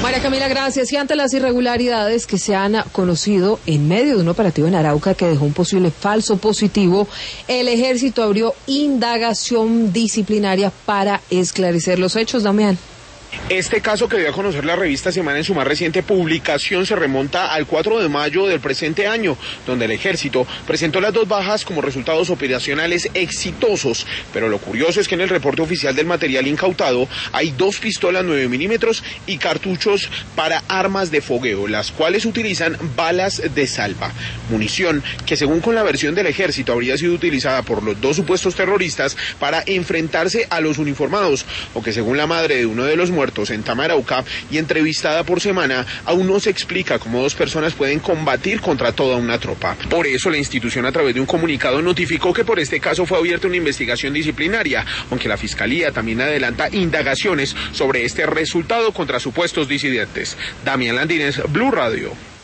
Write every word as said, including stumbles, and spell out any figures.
María Camila, gracias. Y ante las irregularidades que se han conocido en medio de un operativo en Arauca que dejó un posible falso positivo, el Ejército abrió indagación disciplinaria para esclarecer los hechos. Damián. Este caso, que dio a conocer la revista Semana en su más reciente publicación, se remonta al cuatro de mayo del presente año, donde el Ejército presentó las dos bajas como resultados operacionales exitosos. Pero lo curioso es que en el reporte oficial del material incautado hay dos pistolas nueve milímetros y cartuchos para armas de fogueo, las cuales utilizan balas de salva. Munición que, según con la versión del Ejército, habría sido utilizada por los dos supuestos terroristas para enfrentarse a los uniformados, o que, según la madre de uno de los muertos en Tamarauca y entrevistada por Semana, aún no se explica cómo dos personas pueden combatir contra toda una tropa. Por eso la institución, a través de un comunicado, notificó que por este caso fue abierta una investigación disciplinaria, aunque la Fiscalía también adelanta indagaciones sobre este resultado contra supuestos disidentes. Damián Landines, Blue Radio.